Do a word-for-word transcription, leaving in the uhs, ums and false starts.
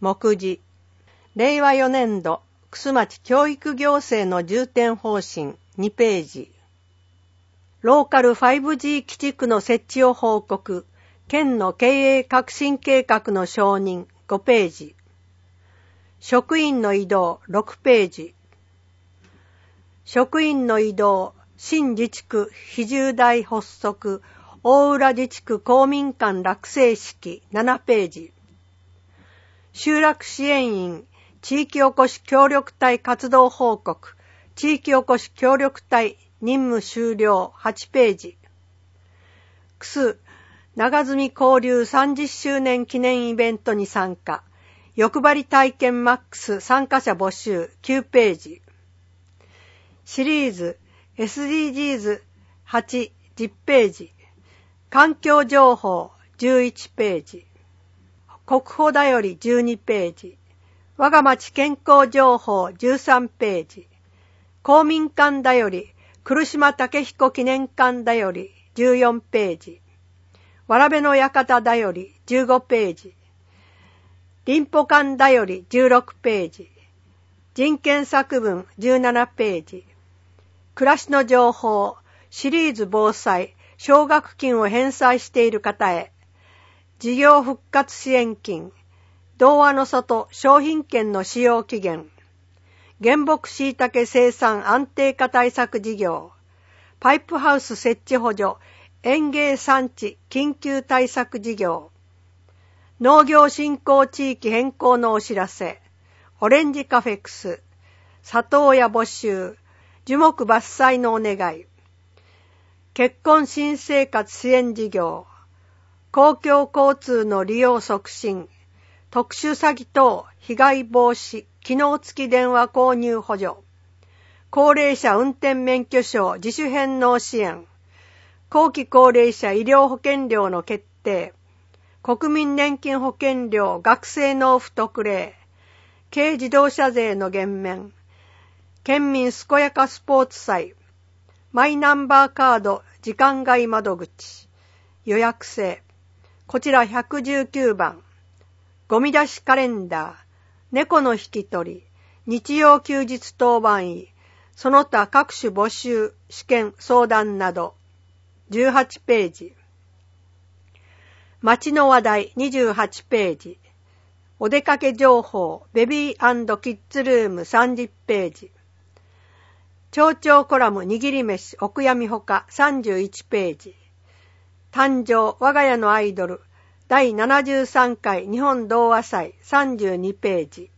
目次。れいわよねんど、玖珠町教育行政の重点方針にページ。ローカル ファイブジー 基地区の設置を報告。県の経営革新計画の承認ごページ。職員の異動ろくページ。職員の異動、新自治区比重大発足、大浦自治区公民館落成式ななページ。集落支援員、地域おこし協力隊活動報告、地域おこし協力隊任務終了はちページ。クス長住交流さんじゅっしゅうねん記念イベントに参加、欲張り体験マックス参加者募集きゅうページ。シリーズ エスディージーズはち、じゅっページ。環境情報じゅういちページ。国保だよりじゅうにページ。我が町健康情報じゅうさんページ。公民館だより来島武彦記念館だよりじゅうよんページ。わらべの館だよりじゅうごページ。林保館だよりじゅうろくページ。人権作文じゅうななページ。暮らしの情報シリーズ防災奨学金を返済している方へ。事業復活支援金、童話の里商品券の使用期限、原木しいたけ生産安定化対策事業、パイプハウス設置補助、園芸産地緊急対策事業、農業振興地域変更のお知らせ、オレンジカフェクス、里親募集、樹木伐採のお願い、結婚新生活支援事業、公共交通の利用促進、特殊詐欺等被害防止、機能付き電話購入補助、高齢者運転免許証自主返納支援、後期高齢者医療保険料の決定、国民年金保険料学生納付特例、軽自動車税の減免、県民健やかスポーツ祭、マイナンバーカード時間外窓口、予約制、こちらひゃくじゅうきゅうばん、ゴミ出しカレンダー、猫の引き取り、日曜休日当番医、その他各種募集、試験、相談など、じゅうはちページ。街の話題にじゅうはちページ。お出かけ情報、ベビー&キッズルームさんじゅっページ。町長コラム握り飯、お悔やみほかさんじゅういちページ。誕生、我が家のアイドル、だいななじゅうさんかい日本童話祭さんじゅうにページ。